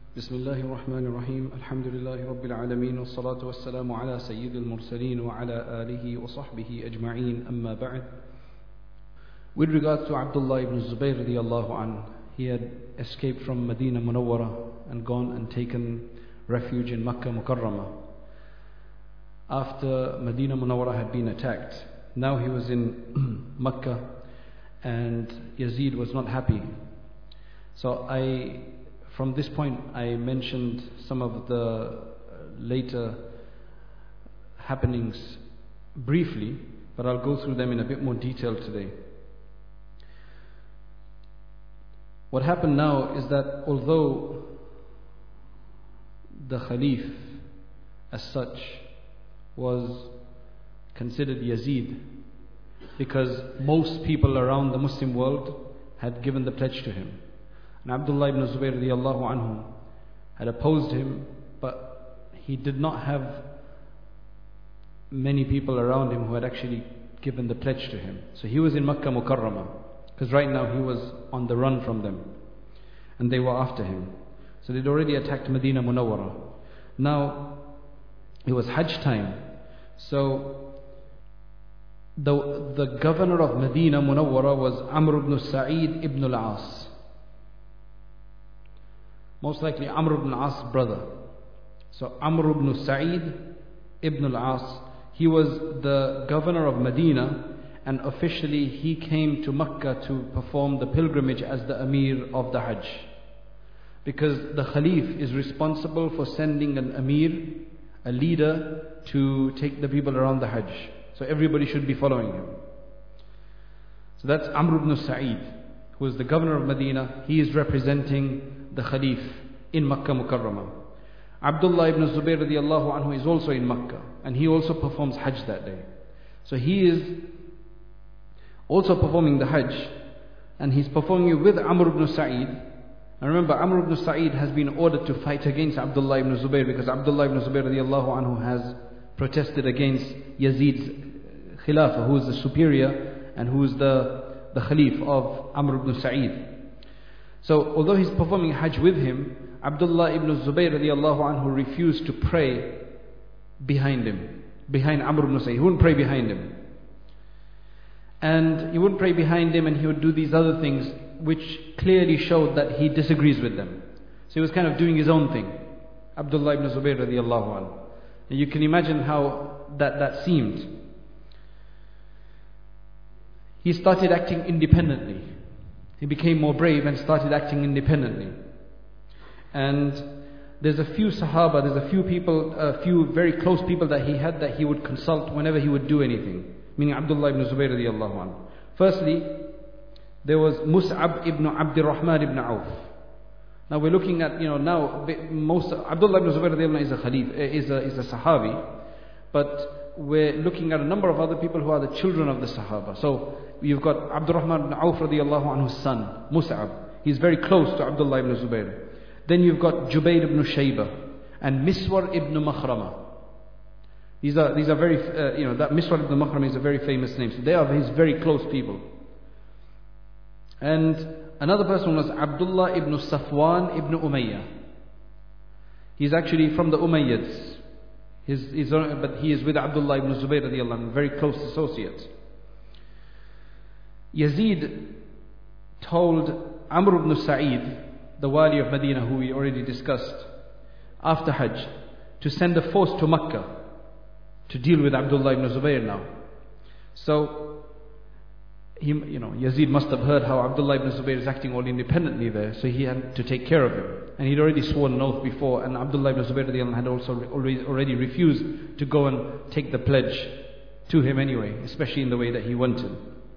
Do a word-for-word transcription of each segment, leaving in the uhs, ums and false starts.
بسم الله الرحمن الرحيم الحمد لله رب العالمين والصلاة والسلام على سيد المرسلين وعلى آله وصحبه أجمعين أما بعد. With regards to Abdullah ibn Zubayr radiallahu anh, he had escaped from Medina Munawwara and gone and taken refuge in Makkah Mukarramah. After Medina Munawwara had been attacked, now he was in Makkah and Yazid was not happy. So I, from this point, I mentioned some of the later happenings briefly, but I'll go through them in a bit more detail today. What happened now is that although the Khalif as such was considered Yazid, because most people around the Muslim world had given the pledge to him. And Abdullah ibn Zubayr radiallahu anhu had opposed him, but he did not have many people around him who had actually given the pledge to him. So he was in Makkah Mukarramah, because right now he was on the run from them, and they were after him. So they'd already attacked Medina Munawwara. Now it was Hajj time, so the, the governor of Medina Munawwara was Amr ibn Sa'id ibn al-As. Most likely Amr ibn al-As' brother. So Amr ibn Sa'id ibn al-As, he was the governor of Medina, and officially he came to Makkah to perform the pilgrimage as the Amir of the Hajj. Because the Khalif is responsible for sending an Amir, a leader, to take the people around the Hajj. So everybody should be following him. So that's Amr ibn Sa'id, who is the governor of Medina. He is representing the Khalif in Makkah Mukarramah. Abdullah ibn Zubayr radiallahu anhu is also in Makkah, and he also performs Hajj that day. So he is also performing the Hajj, and he's performing it with Amr ibn Sa'id. And remember, Amr ibn Sa'id has been ordered to fight against Abdullah ibn Zubayr, because Abdullah ibn Zubayr radiallahu anhu has protested against Yazid's Khilafah, who is the superior and who is the, the Khalif of Amr ibn Sa'id. So although he's performing Hajj with him, Abdullah ibn Zubayr radiallahu anhu refused to pray behind him, behind Amr ibn Sa'id. He wouldn't pray behind him. And he wouldn't pray behind him, and he would do these other things which clearly showed that he disagrees with them. So he was kind of doing his own thing, Abdullah ibn Zubayr radiallahu anhu. And you can imagine how that, that seemed. He started acting independently. He became more brave and started acting independently. And there's a few Sahaba, there's a few people, a few very close people that he had that he would consult whenever he would do anything. Meaning Abdullah ibn Zubayr radiallahu anhu. Firstly, there was Mus'ab ibn Abdurrahman ibn Auf. Now we're looking at, you know, now most Abdullah ibn Zubayr radiallahu anhu is a Khalif, is a, is a Sahabi, but we're looking at a number of other people who are the children of the Sahaba. So you've got Abdurrahman ibn Auf radiallahu anhu's son, Mus'ab. He's very close to Abdullah ibn Zubayr. Then you've got Jubayr ibn Shaybah and Miswar ibn Makhrama. These are, these are very, uh, you know, that Miswar ibn Makhrama is a very famous name. So they are his very close people. And another person was Abdullah ibn Safwan ibn Umayyah. He's actually from the Umayyads. His, his, but he is with Abdullah ibn Zubayr radiallahu anhu, very close associate. Yazid told Amr ibn Sa'id, the wali of Medina, who we already discussed, after Hajj, to send a force to Makkah to deal with Abdullah ibn Zubayr now. So, he, you know, Yazid must have heard how Abdullah ibn Zubayr is acting all independently there, so he had to take care of him. And he'd already sworn an oath before, and Abdullah ibn Zubayr had also already, already refused to go and take the pledge to him anyway, especially in the way that he wanted.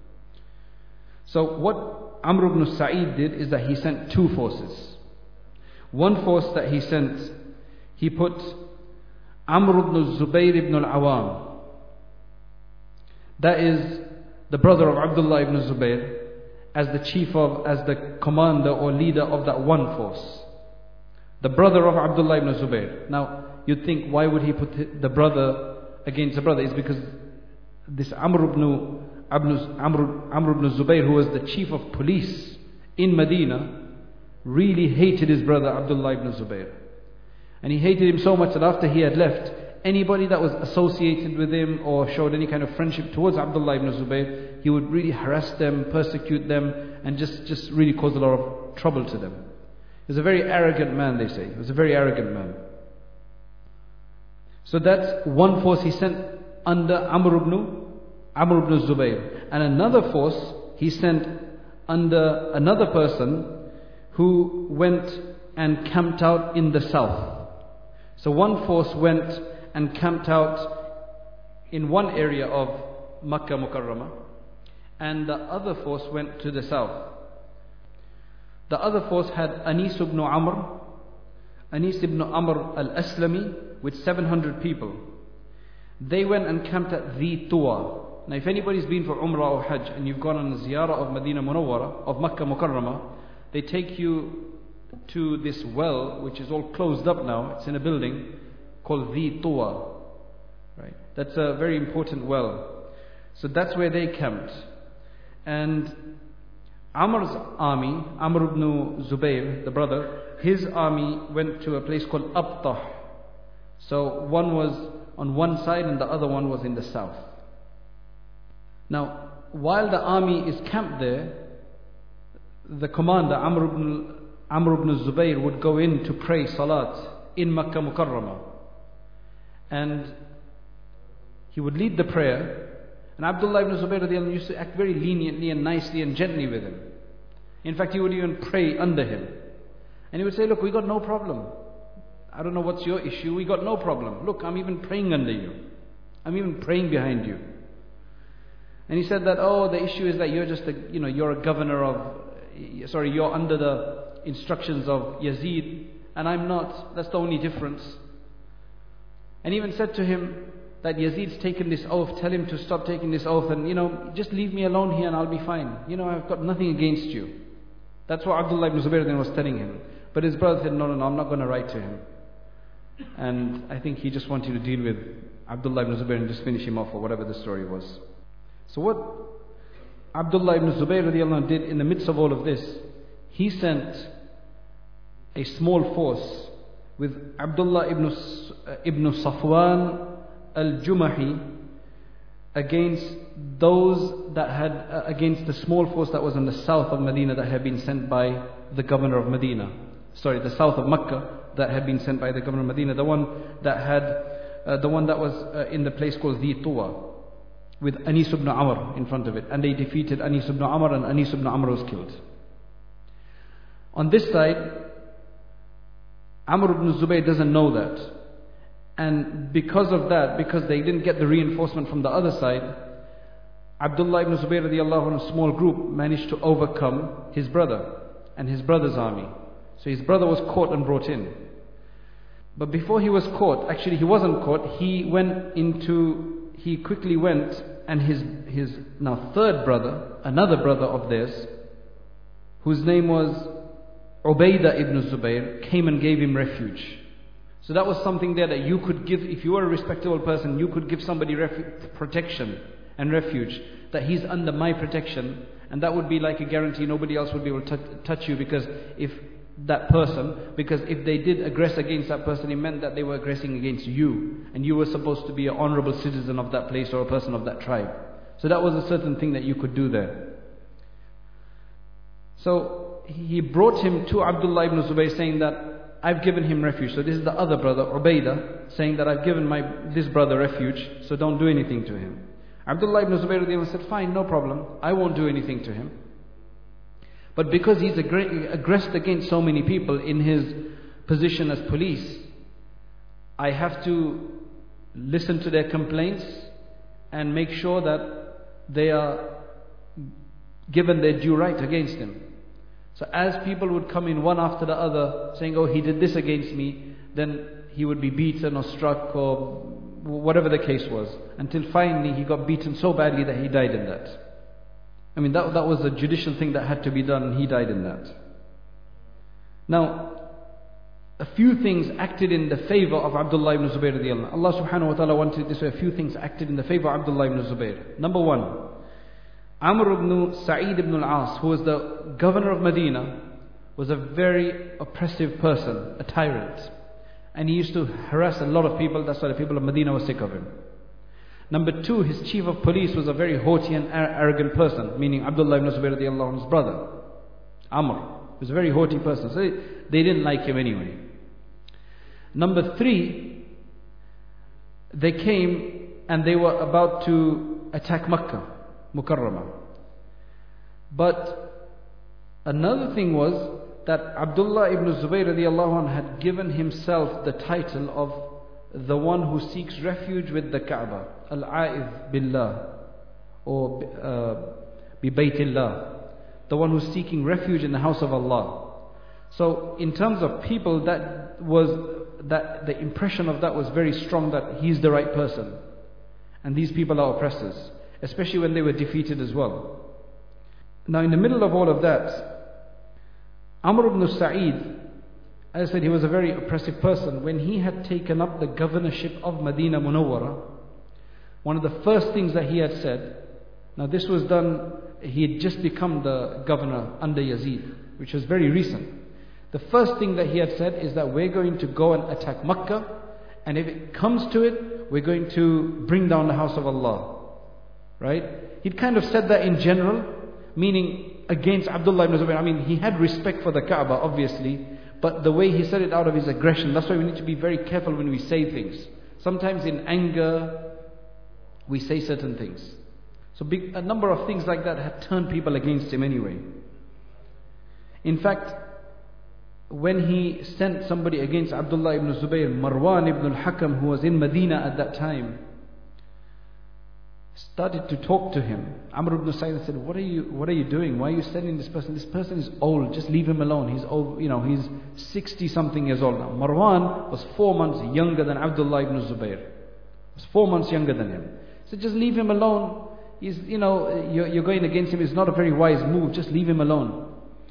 So what Amr ibn Sa'id did is that he sent two forces. One force that he sent, he put Amr ibn Zubayr ibn al-Awam. That is the brother of Abdullah ibn Zubayr, as the chief of, as the commander or leader of that one force. The brother of Abdullah ibn Zubayr. Now, you'd think, why would he put the brother against the brother? It's because this Amr ibn, Amr, Amr ibn Zubayr, who was the chief of police in Medina, really hated his brother Abdullah ibn Zubayr. And he hated him so much that after he had left, anybody that was associated with him or showed any kind of friendship towards Abdullah ibn Zubayr, he would really harass them, persecute them, and just, just really cause a lot of trouble to them. He was a very arrogant man, they say. He was a very arrogant man. So that's one force he sent under Amr ibn, Amr ibn Zubayr. And another force he sent under another person who went and camped out in the south. So one force went and camped out in one area of Makkah Mukarramah, and the other force went to the south. The other force had Anis ibn Amr, Anis ibn Amr al-Aslami with seven hundred people. They went and camped at the Tuwa. Now if anybody's been for Umrah or Hajj and you've gone on a ziyarah of Medina Munawwara, of Makkah Mukarramah, they take you to this well which is all closed up now. It's in a building called the Tuwa. Right? That's a very important well. So that's where they camped. And Amr's army, Amr ibn Zubayr, the brother, his army went to a place called Abtah. So one was on one side and the other one was in the south. Now, while the army is camped there, the commander, Amr ibn, Amr ibn Zubayr, would go in to pray Salat in Makkah Mukarramah. And he would lead the prayer. And Abdullah ibn Zubayr used to act very leniently and nicely and gently with him. In fact, he would even pray under him. And he would say, look, we got no problem. I don't know what's your issue, we got no problem. Look, I'm even praying under you. I'm even praying behind you. And he said that, oh, the issue is that you're just a, you know, you're a governor of, sorry, you're under the instructions of Yazid, and I'm not. That's the only difference. And he even said to him that Yazid's taken this oath, tell him to stop taking this oath, and, you know, just leave me alone here and I'll be fine. You know, I've got nothing against you. That's what Abdullah ibn Zubayr then was telling him. But his brother said, no, no, no, I'm not going to write to him. And I think he just wanted to deal with Abdullah ibn Zubayr and just finish him off or whatever the story was. So what Abdullah ibn Zubayr radiallahu anh did in the midst of all of this, he sent a small force with Abdullah ibn, uh, ibn Safwan al-Jumahi against those that had, uh, against the small force that was in the south of Medina that had been sent by the governor of Medina. Sorry, the south of Makkah that had been sent by the governor of Medina, the one that had, uh, the one that was uh, in the place called the Tuwa, with Anis ibn Amr in front of it. And they defeated Anis ibn Amr, and Anis ibn Amr was killed. On this side, Amr ibn Zubayr doesn't know that. And because of that, because they didn't get the reinforcement from the other side, Abdullah ibn Zubayr radiallahu anh, a small group, managed to overcome his brother and his brother's army. So his brother was caught and brought in. But before he was caught, actually he wasn't caught, he went into, he quickly went and his, his now third brother, another brother of theirs, whose name was Ubaidah ibn Zubayr, came and gave him refuge. So that was something there that you could give, if you were a respectable person, you could give somebody refu- protection and refuge, that he's under my protection, and that would be like a guarantee nobody else would be able to t- touch you, because if that person, because if they did aggress against that person, it meant that they were aggressing against you, and you were supposed to be an honorable citizen of that place or a person of that tribe. So that was a certain thing that you could do there. So he brought him to Abdullah ibn Zubayr saying that, I've given him refuge. So this is the other brother, Ubaidah, saying that I've given my this brother refuge, so don't do anything to him. Abdullah ibn Zubayr said, fine, no problem, I won't do anything to him. But because he's aggressed against so many people in his position as police, I have to listen to their complaints and make sure that they are given their due right against him. So as people would come in one after the other saying, oh, he did this against me, then he would be beaten or struck or whatever the case was, until finally he got beaten so badly that he died in that. I mean, that, that was a judicial thing that had to be done, and he died in that. Now, a few things acted in the favor of Abdullah ibn Zubayr radiallahu anh. Allah subhanahu wa ta'ala wanted this way, a few things acted in the favor of Abdullah ibn Zubayr. Number one, Amr ibn Sa'id ibn al-As, who was the governor of Medina, was a very oppressive person, a tyrant. And he used to harass a lot of people. That's why the people of Medina were sick of him. Number two, his chief of police was a very haughty and arrogant person, meaning Abdullah ibn Zubayr radiallahu anhu's brother, Amr. He was a very haughty person, so they, they didn't like him anyway. Number three, they came and they were about to attack Makkah, Mukarramah. But another thing was that Abdullah ibn Zubayr radiallahu anhu had given himself the title of the one who seeks refuge with the Kaaba, Al-A'idh Billah, or uh, Bi Baytillah, the one who's seeking refuge in the house of Allah. So in terms of people, that was that the impression of that was very strong, that he's the right person and these people are oppressors, especially when they were defeated as well. Now in the middle of all of that, Amr ibn Sa'id, as I said, he was a very oppressive person. When he had taken up the governorship of Medina Munawwara, one of the first things that he had said, now this was done, he had just become the governor under Yazid, which was very recent. The first thing that he had said is that we're going to go and attack Makkah, and if it comes to it, we're going to bring down the house of Allah. Right? He'd kind of said that in general, meaning against Abdullah ibn Zubayr. I mean, he had respect for the Kaaba, obviously, but the way he said it out of his aggression, that's why we need to be very careful when we say things. Sometimes in anger, we say certain things. So big, a number of things like that had turned people against him anyway. In fact, when he sent somebody against Abdullah ibn Zubayr, Marwan ibn al-Hakam, who was in Medina at that time, started to talk to him. Amr ibn Sa'id said, what are you what are you doing? Why are you sending this person? This person is old, just leave him alone. He's old, you know, he's sixty something years old now. Marwan was four months younger than Abdullah ibn Zubayr. He was four months younger than him. So just leave him alone. He's, you know, you're, you're going against him. It's not a very wise move. Just leave him alone.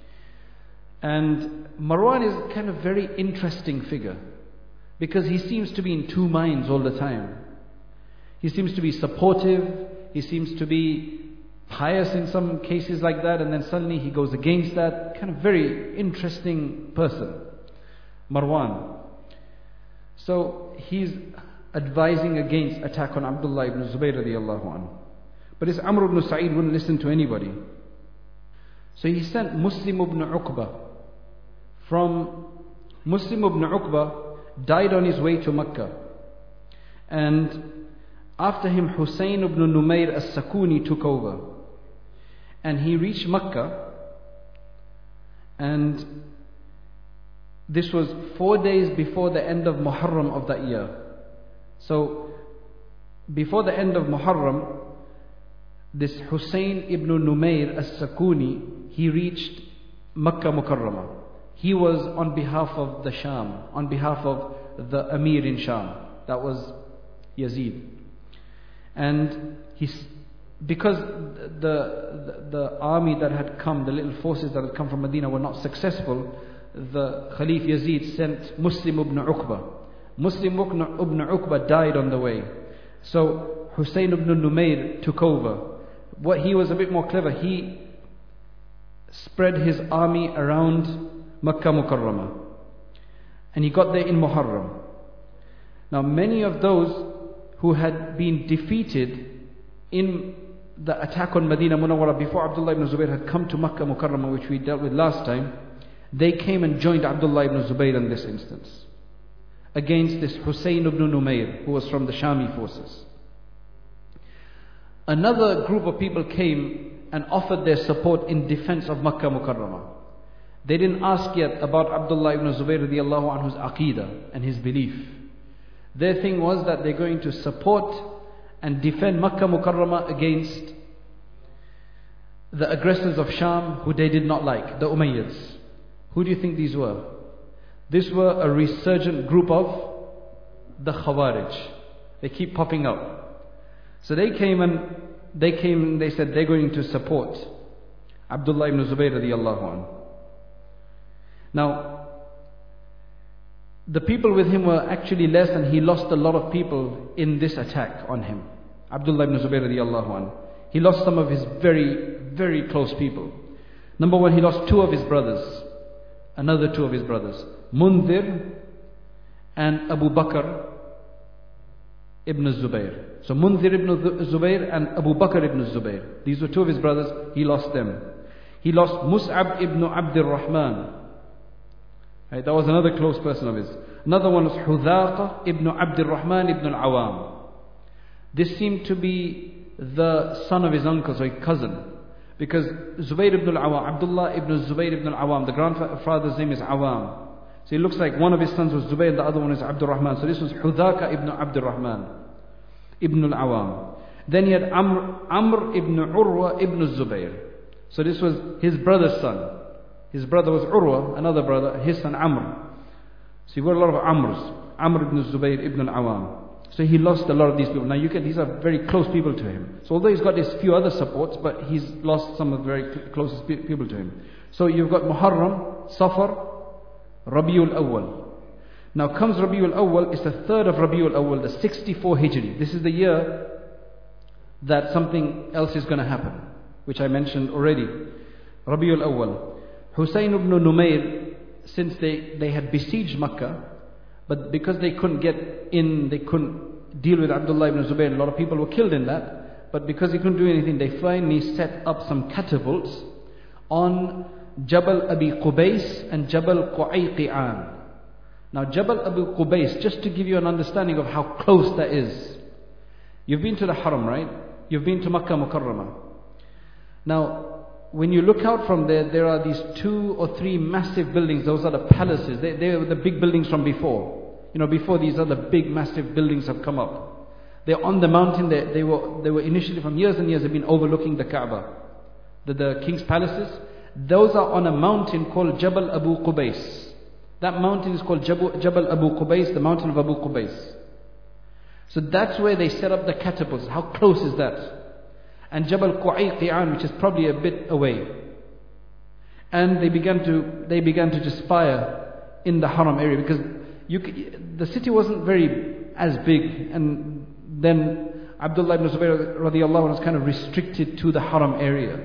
And Marwan is kind of very interesting figure, because he seems to be in two minds all the time. He seems to be supportive, he seems to be pious in some cases like that, and then suddenly he goes against that. Kind of very interesting person, Marwan. So he's advising against attack on Abdullah ibn Zubayr radiallahu anhu. But this Amr ibn Sa'id wouldn't listen to anybody. So he sent Muslim ibn Uqba. From Muslim ibn Uqba died on his way to Makkah. And after him, Hussein ibn Numayr as-Sakuni took over. And he reached Makkah. And this was four days before the end of Muharram of that year. So, before the end of Muharram, this Hussein ibn Numayr as-Sakuni, he reached Makkah Mukarramah. He was on behalf of the Sham, on behalf of the Amir in Sham. That was Yazid. And he's, because the, the, the army that had come, the little forces that had come from Medina were not successful, the Khalif Yazid sent Muslim ibn Uqba. Muslim ibn Uqba died on the way. So Hussein ibn Numayr took over. What he was a bit more clever, he spread his army around Makkah Mukarramah. And he got there in Muharram. Now many of those who had been defeated in the attack on Medina Munawwara before Abdullah ibn Zubayr had come to Makkah Mukarramah, which we dealt with last time, they came and joined Abdullah ibn Zubayr in this instance, against this Hussein ibn Numayr, who was from the Shami forces. Another group of people came and offered their support in defense of Makkah Mukarramah. They didn't ask yet about Abdullah ibn Zubayr radiallahu anhu's aqidah and his belief. Their thing was that they're going to support and defend Makkah Mukarramah against the aggressors of Sham, who they did not like, the Umayyads. Who do you think these were? These were a resurgent group of the Khawarij. They keep popping up. So they came and they came and they said they're going to support Abdullah ibn Zubayr radiallahu anhu. Now, the people with him were actually less, and he lost a lot of people in this attack on him. Abdullah ibn Zubayr radiallahu anhu. He lost some of his very, very close people. Number one, he lost two of his brothers. another two of his brothers, Mundhir and Abu Bakr ibn Zubayr. So Mundhir ibn Zubayr and Abu Bakr ibn Zubayr. These were two of his brothers. He lost them. He lost Mus'ab ibn Abdul Rahman. Right, that was another close person of his. Another one was Hudhaqa ibn Abdul Rahman ibn al-Awam. This seemed to be the son of his uncle, so his cousin. Because Zubayr ibn al-Awam, Abdullah ibn Zubayr ibn al-Awam, the grandfather's name is Awam. So it looks like one of his sons was Zubayr, the other one is Abdul Rahman. So this was Hudhaqa ibn Abdul Rahman ibn al-Awam. Then he had Amr, Amr ibn Urwa ibn Zubayr. So this was his brother's son. His brother was Urwa, another brother, his son Amr. So you got a lot of Amrs. Amr ibn Zubayr ibn al-Awam. So he lost a lot of these people. Now you can, these are very close people to him. So although he's got these few other supports, but he's lost some of the very closest people to him. So you've got Muharram, Safar, Rabiul Awwal. Now comes Rabiul Awwal, it's the third of Rabiul Awwal, the sixty-four Hijri. This is the year that something else is going to happen, which I mentioned already. Rabiul Awwal. Husayn ibn Numayr, since they, they had besieged Makkah, but because they couldn't get in, they couldn't deal with Abdullah ibn Zubayr, a lot of people were killed in that, but because he couldn't do anything, they finally set up some catapults on Jabal Abi Qubais and Jabal Qu'ayqi'an. Now Jabal Abi Qubais, just to give you an understanding of how close that is. You've been to the Haram, right? You've been to Makkah Mukarramah. Now, when you look out from there, there are these two or three massive buildings. Those are the palaces. They, they were the big buildings from before. You know, before these other big massive buildings have come up. They're on the mountain. They, they, were, they were initially from years and years they've been overlooking the Kaaba. The, the king's palaces. Those are on a mountain called Jabal Abu Qubais. That mountain is called Jabal, Jabal Abu Qubais, the mountain of Abu Qubais. So that's where they set up the catapults. How close is that? And Jabal Qu'ayqi'an, which is probably a bit away. And they began to they began to just fire in the Haram area, because you could, the city wasn't very as big, and then Abdullah ibn Zubayr radiallahu anhu was kind of restricted to the Haram area.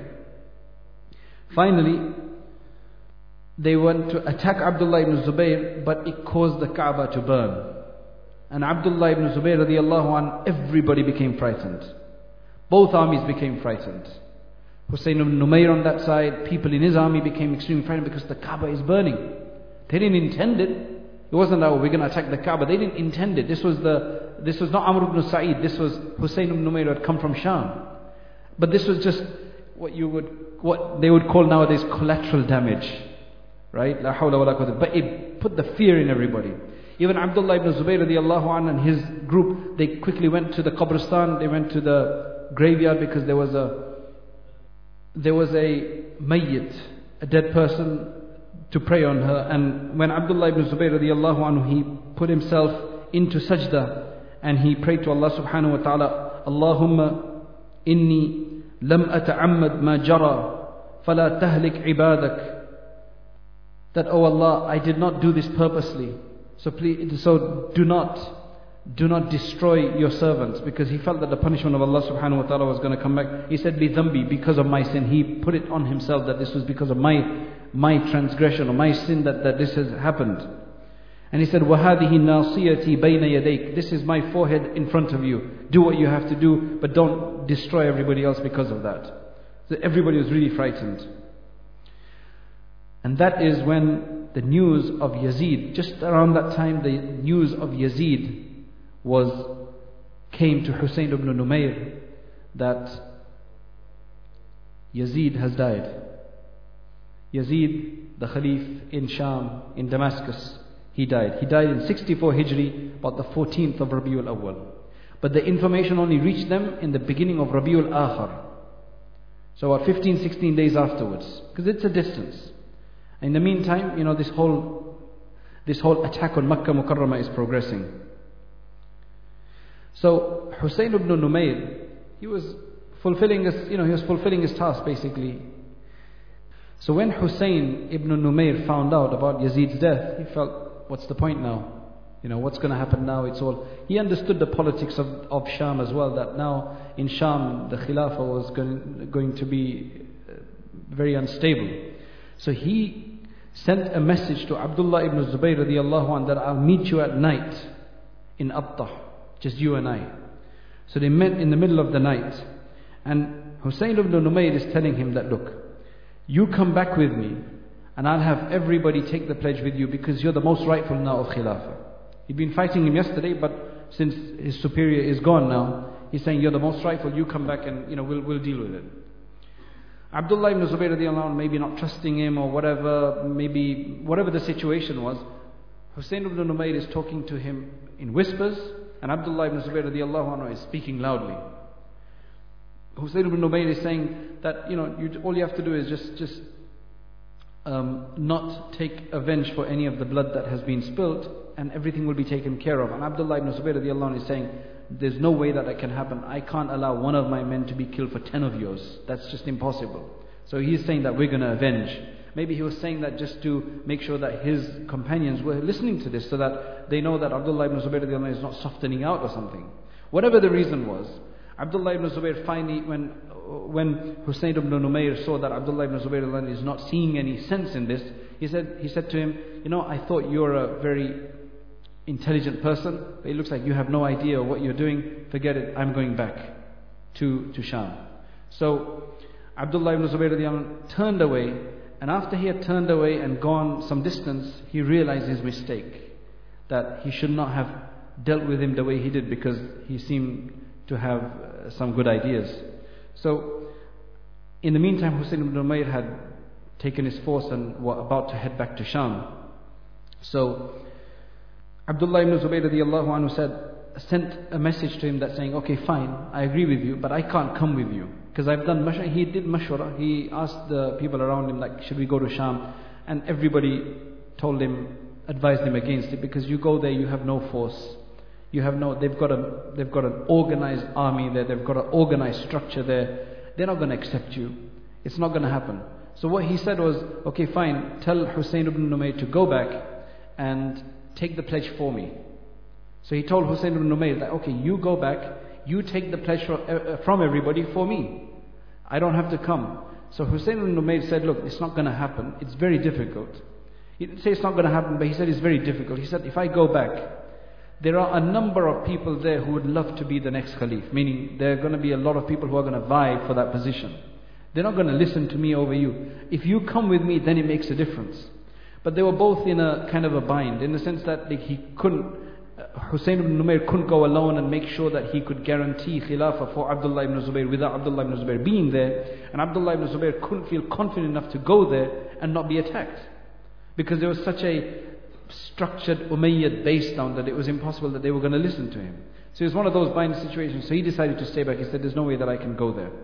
Finally, they went to attack Abdullah ibn Zubayr, but it caused the Kaaba to burn. And Abdullah ibn Zubayr radiallahu anhu, everybody became frightened. Both armies became frightened. Husayn ibn Numayr on that side, people in his army became extremely frightened because the Kaaba is burning. They didn't intend it. It wasn't that, oh, we're going to attack the Kaaba. They didn't intend it. This was the, this was not Amr ibn Sa'id. This was Husayn ibn Numayr who had come from Sham. But this was just what you would, what they would call nowadays collateral damage. Right? La hawla wa la quwwata. But it put the fear in everybody. Even Abdullah ibn Zubayr radiallahu anhu and his group, they quickly went to the Qabristan, they went to the graveyard, because there was a there was a mayyit, a dead person, to pray on her. And when Abdullah ibn Zubayr radiallahu anhu, he put himself into sajda and he prayed to Allah subhanahu wa ta'ala, Allahumma inni lam ata'ammad ma jara fala tahlik ibadak. That, oh Allah, I did not do this purposely, so please, so do not Do not destroy your servants, because he felt that the punishment of Allah subhanahu wa ta'ala was going to come back. He said, Bi dhambi, because of my sin. He put it on himself that this was because of my my transgression or my sin that, that this has happened. And he said, وَهَذِهِ نَاصِيَتِي بَيْنَ يَدَيْكِ. This is my forehead in front of you. Do what you have to do, but don't destroy everybody else because of that. So everybody was really frightened. And that is when the news of Yazid, just around that time, the news of Yazid was came to Husayn ibn Numayr that Yazid has died. Yazid, the Khalif in Sham, in Damascus, he died. He died in sixty-four Hijri, about the fourteenth of Rabiul Awwal. But the information only reached them in the beginning of Rabiul Akhir. So about fifteen, sixteen days afterwards, because it's a distance. In the meantime, you know, this whole this whole attack on Makkah Mukarramah is progressing. So Husayn ibn Numayr, he was fulfilling his, you know, he was fulfilling his task basically. So when Husayn ibn Numayr found out about Yazid's death, he felt, what's the point now? You know, what's going to happen now? It's all. He understood the politics of, of Sham as well, that now in Sham the Khilafah was going, going to be very unstable. So he sent a message to Abdullah ibn Zubayr radiallahu anh that I'll meet you at night in Abtah, just you and I. So they met in the middle of the night, and Husayn ibn Numayr is telling him that, look, you come back with me and I'll have everybody take the pledge with you, because you're the most rightful now of Khilafah. He'd been fighting him yesterday, but since his superior is gone now, he's saying, you're the most rightful, you come back and you know we'll, we'll deal with it. Abdullah ibn Zubayr radiallahu anh, maybe not trusting him or whatever, maybe whatever the situation was, Husayn ibn Numayr is talking to him in whispers, and Abdullah ibn Zubayr radiallahu anh is speaking loudly. Husayn ibn Numayr is saying that, you know, you, all you have to do is just, just um, not take revenge for any of the blood that has been spilt, and everything will be taken care of. And Abdullah ibn Zubayr radiallahu anh is saying, there's no way that that can happen. I can't allow one of my men to be killed for ten of yours. That's just impossible. So he's saying that we're going to avenge. Maybe he was saying that just to make sure that his companions were listening to this, so that they know that Abdullah ibn Zubayr radiallahu anh is not softening out or something. Whatever the reason was, Abdullah ibn Zubayr finally, when when Husayn ibn Numayr saw that Abdullah ibn Zubayr radiallahu anh is not seeing any sense in this, he said, he said to him, you know, I thought you're a very intelligent person, but it looks like you have no idea what you're doing. Forget it, I'm going back to, to Sham. So Abdullah ibn Zubayr radiallahu anh turned away, and after he had turned away and gone some distance, he realized his mistake, that he should not have dealt with him the way he did, because he seemed to have uh, some good ideas. So in the meantime, Husayn ibn Umayr had taken his force and were about to head back to Sham. So Abdullah ibn Zubayr radiallahu anhu said, sent a message to him that saying, okay, fine, I agree with you, but I can't come with you, because I've done mashwara. He did mashwara. He asked the people around him, like, should we go to Sham? And everybody told him, advised him against it, because you go there, you have no force. You have no, they've got a, they've got an organized army there, they've got an organized structure there. They're not going to accept you. It's not going to happen. So what he said was, okay, fine, tell Husayn ibn Numayr to go back and take the pledge for me. So he told Husayn ibn Numayr that, okay, you go back, you take the pledge from everybody for me. I don't have to come. So Husayn ibn Numayr said, look, it's not going to happen. It's very difficult. He didn't say it's not going to happen, but he said it's very difficult. He said, if I go back, there are a number of people there who would love to be the next Khalif. Meaning, there are going to be a lot of people who are going to vie for that position. They're not going to listen to me over you. If you come with me, then it makes a difference. But they were both in a kind of a bind, in the sense that like, he couldn't, uh, Husayn ibn Numayr couldn't go alone and make sure that he could guarantee Khilafah for Abdullah ibn Zubayr without Abdullah ibn Zubayr being there. And Abdullah ibn Zubayr couldn't feel confident enough to go there and not be attacked. Because there was such a structured Umayyad base down that it was impossible that they were going to listen to him. So it was one of those binding situations. So he decided to stay back. He said, there's no way that I can go there.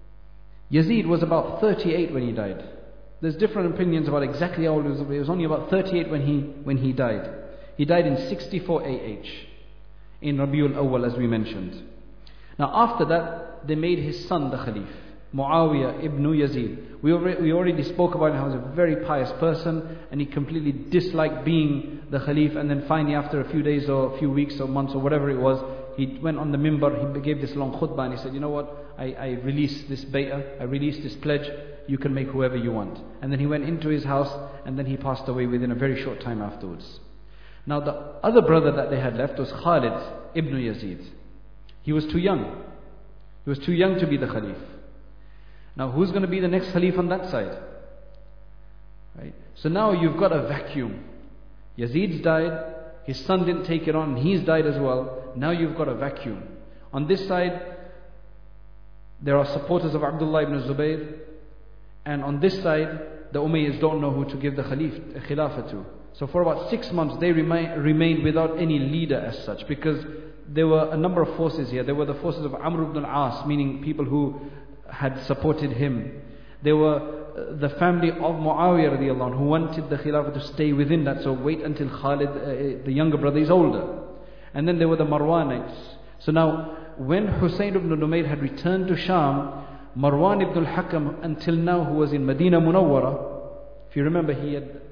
Yazid was about thirty-eight when he died. There's different opinions about exactly how old he was. He was only about thirty-eight when he, when he died. He died in sixty-four A H, in Rabiul Awwal, as we mentioned. Now after that, they made his son the Khalif, Muawiyah ibn Yazid. We already, we already spoke about him. He was a very pious person, and he completely disliked being the Khalif. And then finally, after a few days or a few weeks or months or whatever it was, he went on the mimbar, he gave this long khutbah, and he said, you know what, I, I release this bay'ah, I release this pledge, you can make whoever you want. And then he went into his house, and then he passed away within a very short time afterwards. Now the other brother that they had left was Khalid ibn Yazid. He was too young. He was too young to be the Khalif. Now who's going to be the next Khalif on that side? Right? So now you've got a vacuum. Yazid's died, his son didn't take it on, and he's died as well. Now you've got a vacuum. On this side, there are supporters of Abdullah ibn Zubayr, and on this side, the Umayyads don't know who to give the Khalif, Khilafah to. So for about six months, they remain, remained without any leader as such, because there were a number of forces here. There were the forces of Amr ibn al-As, meaning people who had supported him. There were uh, the family of Muawiyah radiallahu anhu, who wanted the Khilafah to stay within that, so wait until Khalid, uh, the younger brother, is older. And then there were the Marwanites. So now, when Husayn ibn Numayr had returned to Sham, Marwan ibn al-Hakam, until now, who was in Medina Munawwara, if you remember, he had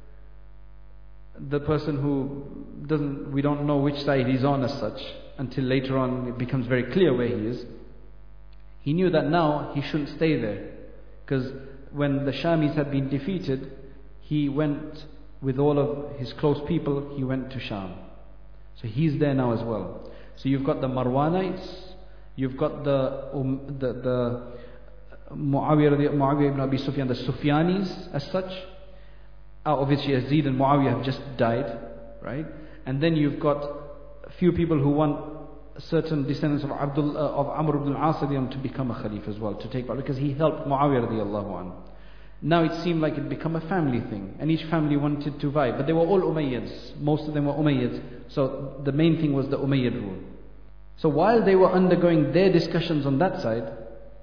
the person who doesn't, we don't know which side he's on as such, until later on it becomes very clear where he is. He knew that now he shouldn't stay there, because when the Shamis had been defeated, he went with all of his close people, he went to Sham. So he's there now as well. So you've got the Marwanites, you've got the um, the, the Muawiyah, Muawiyah ibn Abi Sufyan, the Sufyanis as such. Uh, obviously Yazid and Muawiyah have just died, right? And then you've got a few people who want certain descendants of Abdul, uh, of Amr ibn al-As to become a Khalif as well, to take part, because he helped Muawiyah radiallahu anhu. Now it seemed like it became a family thing, and each family wanted to vie, but they were all Umayyads. Most of them were Umayyads. So the main thing was the Umayyad rule. So while they were undergoing their discussions on that side,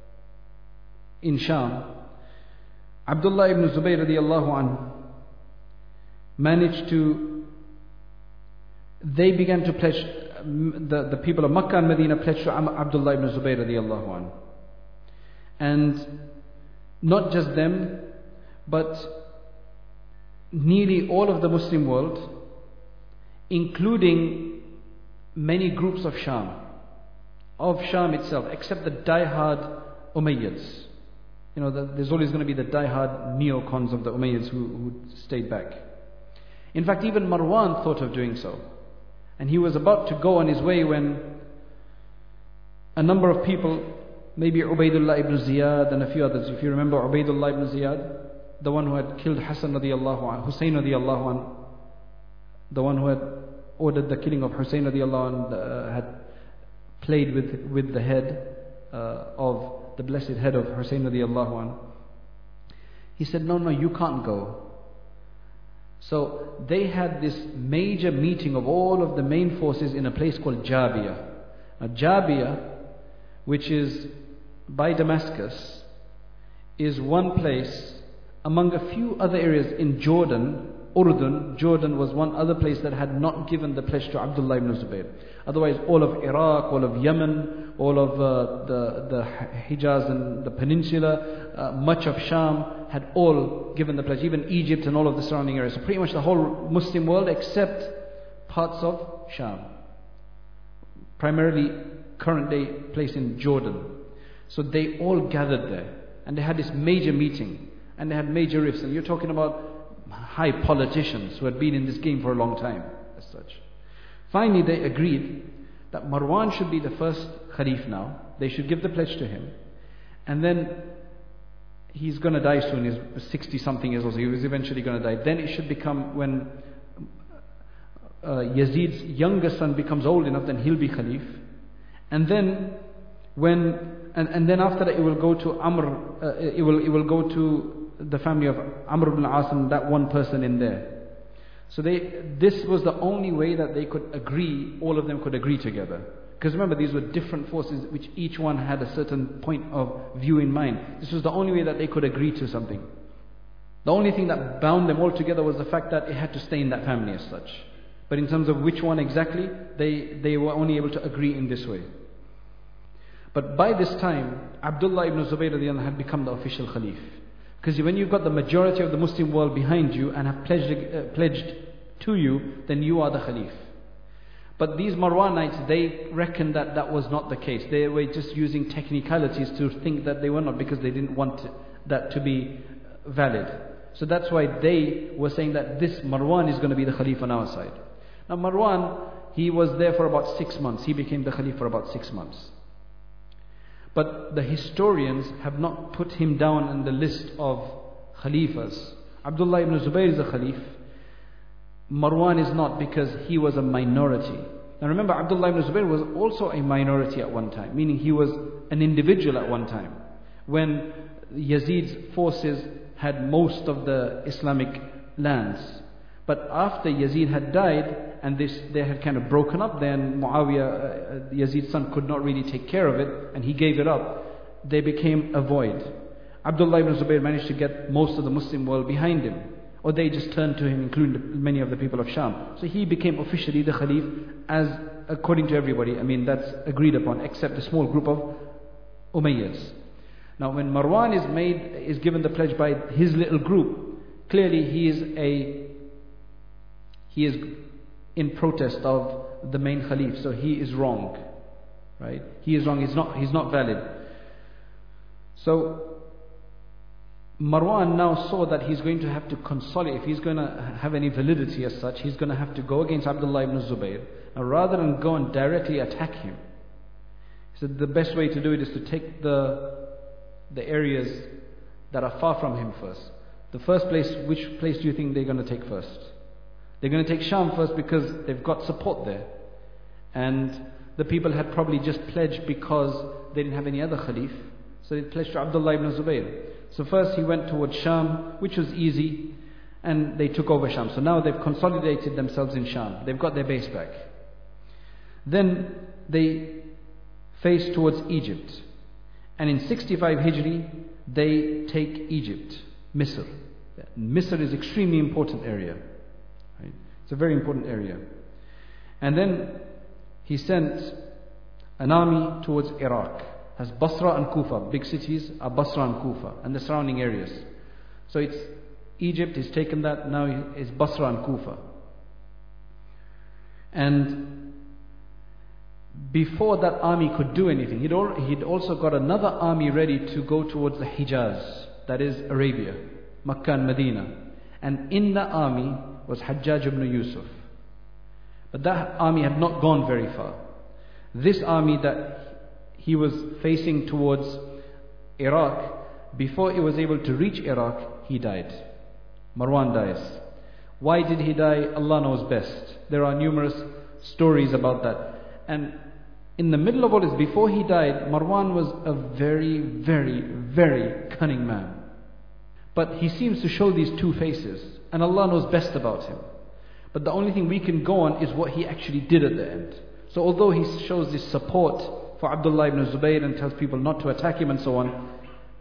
in Sham, Abdullah ibn Zubayr radiallahu anhu managed to, they began to pledge, the, the people of Makkah and Medina pledged to Abdullah ibn Zubayr radiallahu anhu. And not just them, but nearly all of the Muslim world, including many groups of Sham, of Sham itself, except the die-hard Umayyads. You know, the, there's always going to be the die-hard neocons of the Umayyads who, who stayed back. In fact, even Marwan thought of doing so. And he was about to go on his way when a number of people, maybe Ubaidullah ibn Ziyad and a few others, if you remember Ubaidullah ibn Ziyad, the one who had killed Hassan radiallahu anhu, Hussein radiallahu anhu, the one who had ordered the killing of Hussein radiallahu anhu, uh, had played with, with the head uh, of the blessed head of Hussein radiallahu anhu. He said, no, no, you can't go. So they had this major meeting of all of the main forces in a place called Jabiyah. Now Jabiyah, which is by Damascus, is one place among a few other areas in Jordan. Urdun, Jordan was one other place that had not given the pledge to Abdullah ibn Zubayr. Otherwise, all of Iraq, all of Yemen, all of uh, the, the Hijaz and the peninsula, uh, much of Sham had all given the pledge, even Egypt and all of the surrounding areas. So pretty much the whole Muslim world except parts of Sham. Primarily current day place in Jordan. So they all gathered there and they had this major meeting and they had major rifts, and you're talking about high politicians who had been in this game for a long time as such. Finally they agreed that Marwan should be the first Khalif now. They should give the pledge to him, and then he's going to die soon. He's sixty something years old, so he was eventually going to die. Then it should become, when uh, Yazid's younger son becomes old enough, then he'll be Khalif. And then when and, and then after that it will go to Amr, uh, it will it will go to the family of Amr ibn al-As, and that one person in there. So they, this was the only way that they could agree, all of them could agree together. Because remember, these were different forces which each one had a certain point of view in mind. This was the only way that they could agree to something. The only thing that bound them all together was the fact that it had to stay in that family as such. But in terms of which one exactly, they, they were only able to agree in this way. But by this time, Abdullah ibn Zubayr had become the official Khalif. Because when you've got the majority of the Muslim world behind you and have pledged, uh, pledged to you, then you are the Khalif. But these Marwanites, they reckoned that that was not the case. They were just using technicalities to think that they were not, because they didn't want that to be valid. So that's why they were saying that this Marwan is going to be the Khalif on our side. Now Marwan, he was there for about six months. He became the Khalif for about six months. But the historians have not put him down in the list of Khalifas. Abdullah ibn Zubayr is a Khalif. Marwan is not, because he was a minority. Now remember, Abdullah ibn Zubayr was also a minority at one time, meaning he was an individual at one time, when Yazid's forces had most of the Islamic lands. But after Yazid had died, and this, they had kind of broken up, then Muawiyah, uh, Yazid's son, could not really take care of it, and he gave it up. They became a void. Abdullah ibn Zubayr managed to get most of the Muslim world behind him, or they just turned to him, including many of the people of Sham. So he became officially the Khalif, as according to everybody. I mean, that's agreed upon, except a small group of Umayyads. Now when Marwan is made, is given the pledge by his little group, clearly he is a he is in protest of the main Khalif, so he is wrong, right? He is wrong. He's not. He's not valid. So Marwan now saw that he's going to have to consolidate. If he's going to have any validity as such, he's going to have to go against Abdullah ibn Zubayr. Now rather than go and directly attack him, he said the best way to do it is to take the, the areas that are far from him first. The first place, which place do you think they're going to take first? They're going to take Sham first because they've got support there. And the people had probably just pledged because they didn't have any other Khalif. So they pledged to Abdullah ibn Zubayr. So first he went towards Sham, which was easy, and they took over Sham. So now they've consolidated themselves in Sham. They've got their base back. Then they faced towards Egypt. And in sixty-five Hijri, they take Egypt, Misr. Misr is an extremely important area. Right? It's a very important area. And then he sent an army towards Iraq. As Basra and Kufa, big cities are Basra and Kufa and the surrounding areas. So it's Egypt, he's taken that, now it's Basra and Kufa. And before that army could do anything, he'd, al- he'd also got another army ready to go towards the Hijaz, that is Arabia, Makkah and Medina. And in that army was Hajjaj ibn Yusuf. But that army had not gone very far. This army that he was facing towards Iraq, before he was able to reach Iraq, he died. Marwan dies. Why did he die? Allah knows best. There are numerous stories about that. And in the middle of all this, before he died, Marwan was a very, very, very cunning man. But he seems to show these two faces, and Allah knows best about him. But the only thing we can go on is what he actually did at the end. So although he shows this support for Abdullah ibn Zubayr and tells people not to attack him and so on,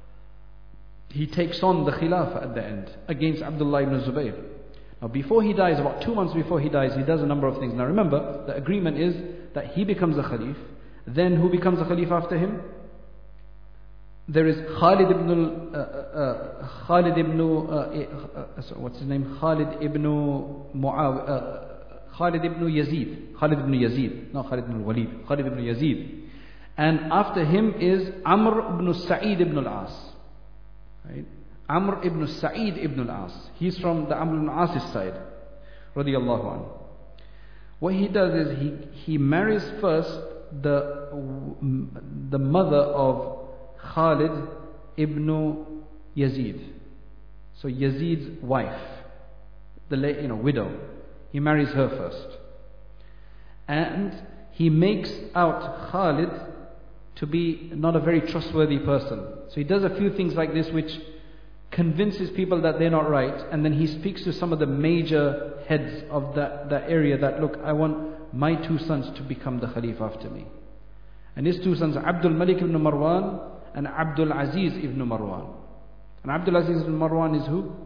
he takes on the Khilafah at the end against Abdullah ibn Zubayr. Now before he dies, about two months before he dies, he does a number of things. Now remember, the agreement is that he becomes the Khalif. Then who becomes the Khalif after him? There is Khalid ibn, uh, uh, Khalid ibn, uh, uh, so what's his name? Khalid ibn Muaw, uh, Khalid ibn Yazid. Khalid ibn Yazid, not Khalid ibn Walid. Khalid ibn Yazid. And after him is Amr ibn Sa'id ibn al-As. Right? Amr ibn Sa'id ibn al-As. He's from the Amr ibn al-As's side. Radiyallahu anhu. What he does is he, he marries first the, the mother of Khalid ibn Yazid. So Yazid's wife, the you know, widow. He marries her first. And he makes out Khalid to be not a very trustworthy person. So he does a few things like this which convinces people that they're not right, and then he speaks to some of the major heads of that, that area that, look, I want my two sons to become the Khalif after me. And his two sons are Abdul Malik ibn Marwan and Abdul Aziz ibn Marwan. And Abdul Aziz ibn Marwan is who?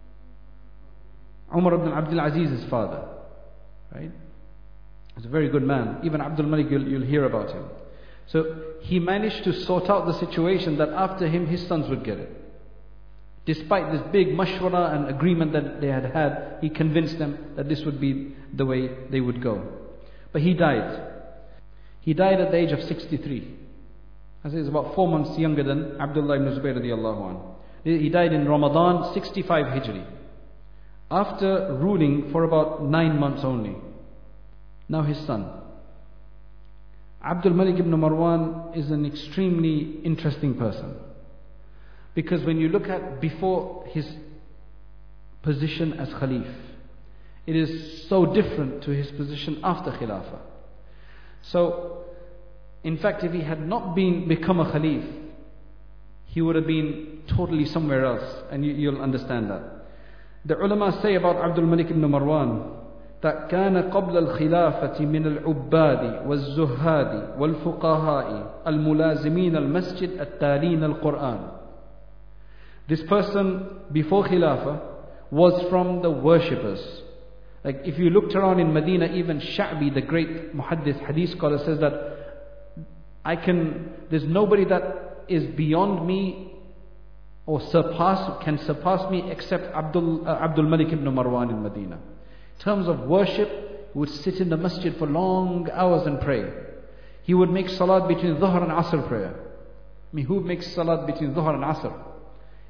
Umar ibn Abdul Aziz's father. Right? He's a very good man. Even Abdul Malik, you'll, you'll hear about him. So he managed to sort out the situation that after him his sons would get it. Despite this big mashwara and agreement that they had had, he convinced them that this would be the way they would go. But he died. He died at the age of sixty-three. I say he's about four months younger than Abdullah ibn Zubayr radiallahu anhu. He died in Ramadan sixty-five Hijri, after ruling for about nine months only. Now his son Abdul Malik ibn Marwan is an extremely interesting person, because when you look at before his position as Khalif, it is so different to his position after Khilafah. So in fact, if he had not been become a Khalif, he would have been totally somewhere else, and you, you'll understand that. The ulama say about Abdul Malik ibn Marwan that كان قبل الخلافة من العباد والزهاد والفقهاء الملازمين المسجد التالين القرآن. This person before Khilafah was from the worshippers. Like if you looked around in Medina, even Sha'bi, the great muhaddith hadith scholar, says that I can, there's nobody that is beyond me or surpass, can surpass me except Abdul, uh, Abdul Malik ibn Marwan in Medina. In terms of worship, he would sit in the masjid for long hours and pray. He would make salat between Dhuhr and Asr prayer. I mean, who makes salat between Dhuhr and Asr?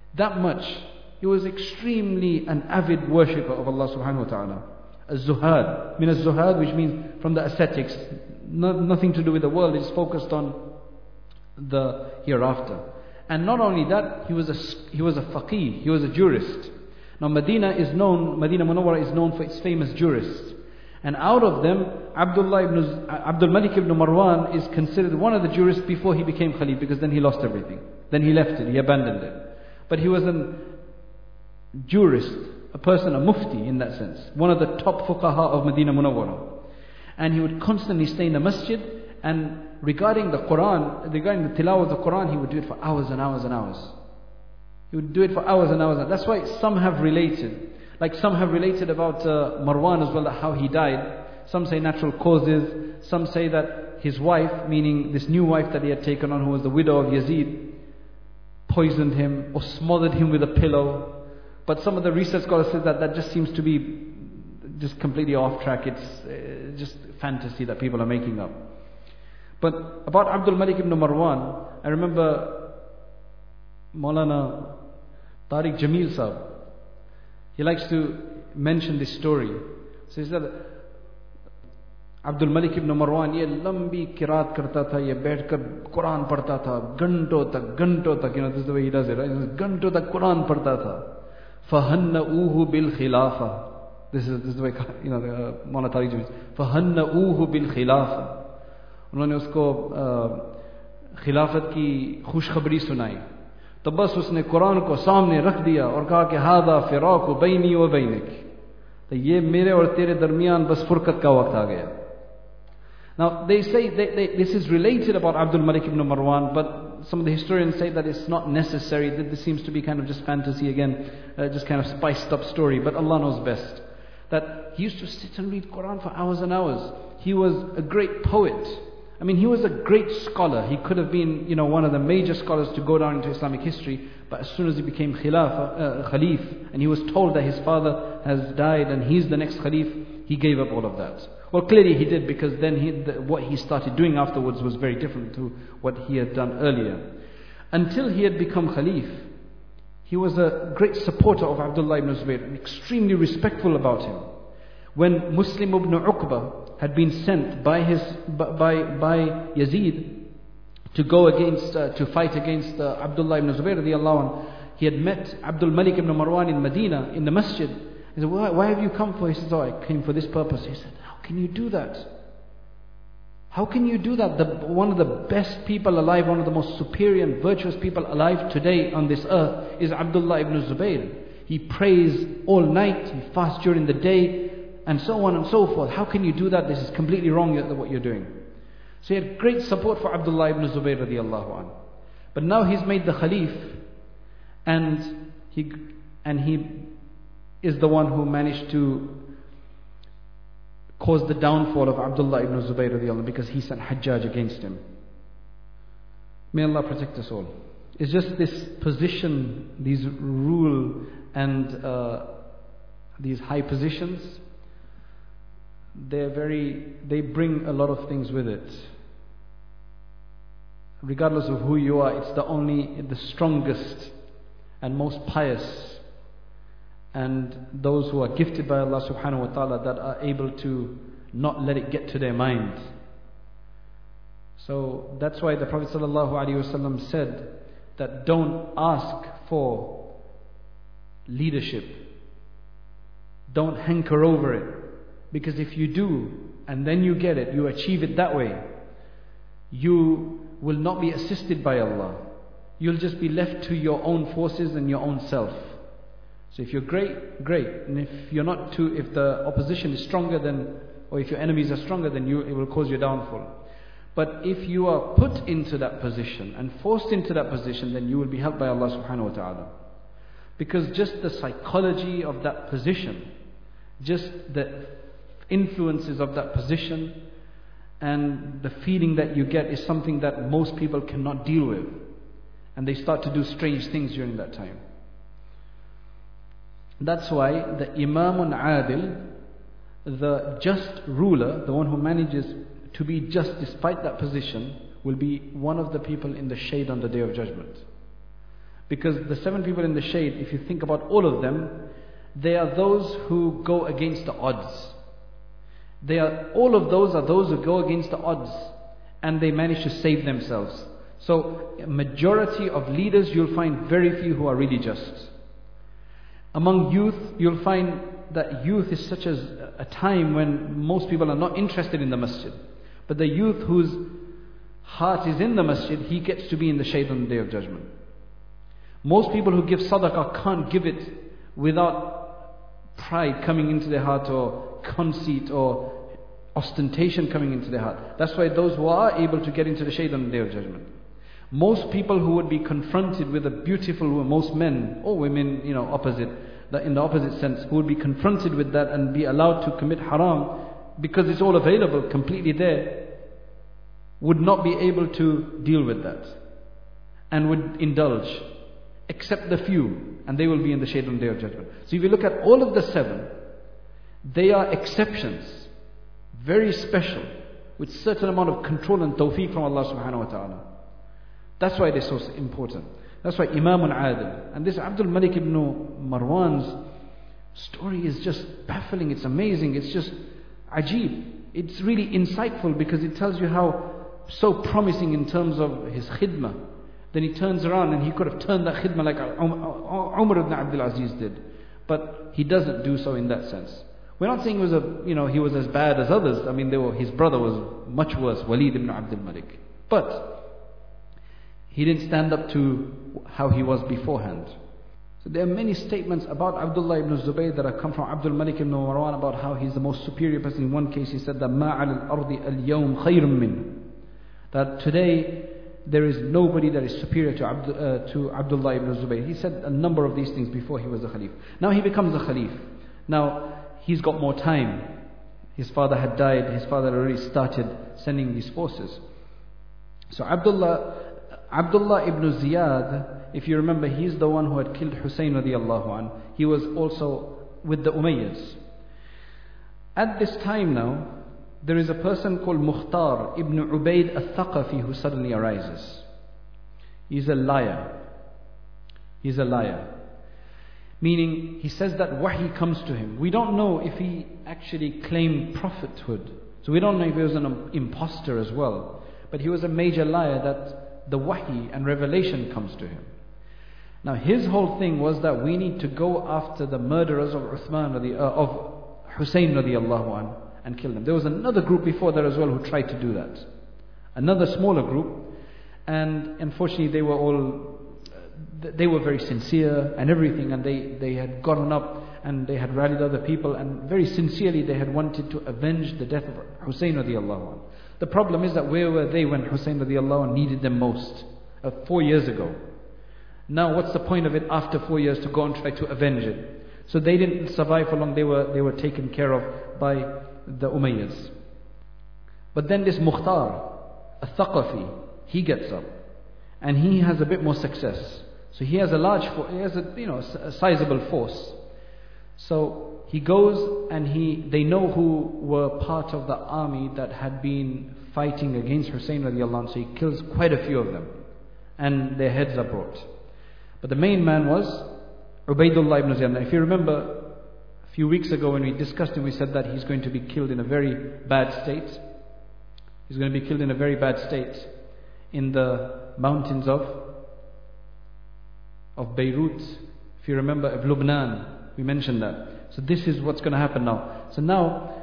That much. He was extremely an avid worshipper of Allah subhanahu wa ta'ala. Az-zuhad. Min az-zuhad, which means from the ascetics. No, nothing to do with the world. He's focused on the hereafter. And not only that, he was a, he was a faqih. He was a jurist. Now Medina is known, Medina Munawwara is known for its famous jurists. And out of them, Abdullah ibn, Abdul Malik ibn Marwan is considered one of the jurists before he became Khalif, because then he lost everything. Then he left it, he abandoned it. But he was a jurist, a person, a mufti in that sense. One of the top fuqaha of Medina Munawwara. And he would constantly stay in the masjid, and regarding the Quran, regarding the tilawah of the Quran, he would do it for hours and hours and hours. He would do it for hours and hours. That's why some have related. Like some have related about uh, Marwan as well, that how he died. Some say natural causes. Some say that his wife, meaning this new wife that he had taken on, who was the widow of Yazid, poisoned him or smothered him with a pillow. But some of the research scholars said that that just seems to be just completely off track. It's uh, just fantasy that people are making up. But about Abdul Malik ibn Marwan, I remember Maulana Tariq Jamil Sahab, he likes to mention this story. So he said, Abdul Malik ibn Marwan, ye lambi kiraat karta tha, ye baith kar Quran padhta tha, ganto tak, ganto tak, you know, this is the way he does it, right? Ganto tak Quran padhta tha. Fahanna'uhu bil khilafa. This is, this is the way, you know, uh, Maulana Tariq Jamil. Fahanna'uhu bil khilafa. उन्होंने उसको खिलाफत की खुशखबरी सुनाई, तो बस उसने कुरान को सामने रख दिया और कहा कि हादा फिराकु बैनी व बैनिक, तो ये मेरे और तेरे दरमियान बस फुरकत का वक्त आ गया. Now they say they, they, this is related about Abdul Malik ibn Marwan, but some of the historians say that it's not necessary, that this seems to be kind of just fantasy again, uh, just kind of spiced up story, but Allah knows best. That he used to sit and read Quran for hours and hours. He was a great poet. I mean, he was a great scholar. He could have been, you know, one of the major scholars to go down into Islamic history. But as soon as he became Khilafa, uh, Khalif, and he was told that his father has died and he's the next Khalif, he gave up all of that. Well, clearly he did, because then he, the, what he started doing afterwards was very different to what he had done earlier. Until he had become Khalif, he was a great supporter of Abdullah ibn Zubayr and extremely respectful about him. When Muslim ibn Uqba had been sent by his by by Yazid to go against uh, to fight against uh, Abdullah ibn Zubayr radiyallahu anhu, he had met Abdul Malik ibn Marwan in Medina in the masjid. He said, why, why have you come for? He said, oh, I came for this purpose. He said, how can you do that? How can you do that? The, one of the best people alive, one of the most superior and virtuous people alive today on this earth is Abdullah ibn Zubayr. He prays all night, he fasts during the day, and so on and so forth. How can you do that? This is completely wrong what you're doing. So he had great support for Abdullah ibn Zubayr radiallahu anhu. But now he's made the Khalif, and he and he is the one who managed to cause the downfall of Abdullah ibn Zubayr radiallahu anhu, because he sent Hajjaj against him. May Allah protect us all. It's just this position, these rule and uh, these high positions, they're very, they bring a lot of things with it. Regardless of who you are, it's the only, the strongest and most pious, and those who are gifted by Allah subhanahu wa ta'ala that are able to not let it get to their mind. So that's why the Prophet sallallahu alaihi wasallam said that don't ask for leadership. Don't hanker over it. Because if you do, and then you get it, you achieve it that way, you will not be assisted by Allah. You'll just be left to your own forces and your own self. So if you're great, great. And if you're not too, if the opposition is stronger than, or if your enemies are stronger than you, it will cause your downfall. But if you are put into that position and forced into that position, then you will be helped by Allah subhanahu wa ta'ala. Because just the psychology of that position, just the influences of that position and the feeling that you get is something that most people cannot deal with. And they start to do strange things during that time. That's why the Imamun Adil, the just ruler, the one who manages to be just despite that position, will be one of the people in the shade on the Day of Judgment. Because the seven people in the shade, if you think about all of them, they are those who go against the odds. They are, all of those are those who go against the odds and they manage to save themselves. So, a majority of leaders, you'll find very few who are really just. Among youth, you'll find that youth is such as a time when most people are not interested in the masjid. But the youth whose heart is in the masjid, he gets to be in the shade on the Day of Judgment. Most people who give sadaqah can't give it without pride coming into their heart, or conceit, or ostentation coming into their heart. That's why those who are able to get into the shade on the Day of Judgment. Most people who would be confronted with a beautiful woman, most men or women, you know, opposite, in the opposite sense, who would be confronted with that and be allowed to commit haram because it's all available, completely there, would not be able to deal with that and would indulge, except the few, and they will be in the shade on the Day of Judgment. So if you look at all of the seven, they are exceptions, very special, with certain amount of control and tawfiq from Allah subhanahu wa ta'ala. That's why they're so important. That's why Imamun Adil. And this Abdul Malik ibn Marwan's story is just baffling. It's amazing. It's just ajib. It's really insightful because it tells you how so promising in terms of his khidmah. Then he turns around and he could have turned that khidmah like Umar ibn Abdul Aziz did. But he doesn't do so in that sense. We're not saying he was, a, you know, he was as bad as others. I mean, they were, his brother was much worse, Walid ibn Abdul Malik. But he didn't stand up to how he was beforehand. So there are many statements about Abdullah ibn Zubayr that have come from Abdul Malik ibn Marwan about how he's the most superior person. In one case he said that مَا عَلَى الْأَرْضِ الْيَوْمِ خَيْرٌ مِّنْهُ, that today there is nobody that is superior to, Abd, uh, to Abdullah ibn Zubayr. He said a number of these things before he was a Khalif. Now he becomes a Khalif. Now he's got more time. His father had died. His father had already started sending these forces. So Abdullah Abdullah ibn Ziyad, if you remember, he's the one who had killed Hussein radiallahu anh. He was also with the Umayyads. At this time now, there is a person called Mukhtar ibn Ubaid al-Thaqafi who suddenly arises. He's a liar. He's a liar. Meaning, he says that wahi comes to him. We don't know if he actually claimed prophethood. So we don't know if he was an imposter as well. But he was a major liar that the wahi and revelation comes to him. Now his whole thing was that we need to go after the murderers of Uthman radi, uh, of Hussein radiallahu anh and kill them. There was another group before that as well who tried to do that. Another smaller group, and unfortunately they were all, they were very sincere and everything, and they, they had gotten up and they had rallied other people, and very sincerely they had wanted to avenge the death of Hussein radiallahu anh. The problem is that where were they when Hussein radiallahu anh needed them most? Uh, four years ago. Now what's the point of it after four years to go and try to avenge it? So they didn't survive for long. They were, they were taken care of by the Umayyads. But then this Mukhtar, a Thaqafi, he gets up. And he has a bit more success. So he has a large, he has a, you know, a sizable force. So he goes and he, they know who were part of the army that had been fighting against Hussein radiallahu anh, so he kills quite a few of them. And their heads are brought. But the main man was Ubaidullah ibn Ziyad. If you remember, a few weeks ago when we discussed him, we said that he's going to be killed in a very bad state. He's going to be killed in a very bad state in the mountains of, of Beirut. If you remember, of Lebanon, we mentioned that. So this is what's going to happen now. So now,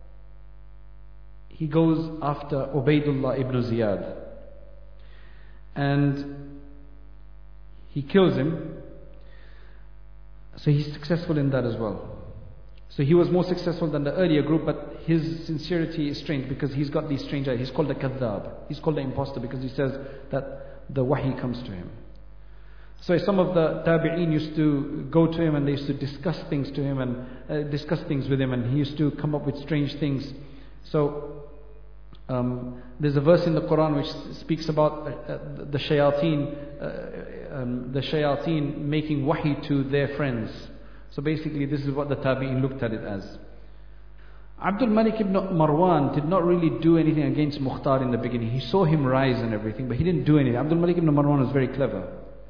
he goes after Ubaidullah ibn Ziyad. And he kills him. So he's successful in that as well. So he was more successful than the earlier group, but his sincerity is strange because he's got these strange ideas. He's called the Kadhab. He's called the imposter because he says that the wahi comes to him. So some of the tabi'een used to go to him and they used to discuss things to him and uh, discuss things with him, and he used to come up with strange things. So um, there's a verse in the Quran which speaks about uh, the shayateen, uh, um, the shayateen making wahi to their friends. So basically this is what the tabi'een looked at it as. Abdul Malik ibn Marwan did not really do anything against Mukhtar in the beginning. He saw him rise and everything, but he didn't do anything. Abdul Malik ibn Marwan was very clever.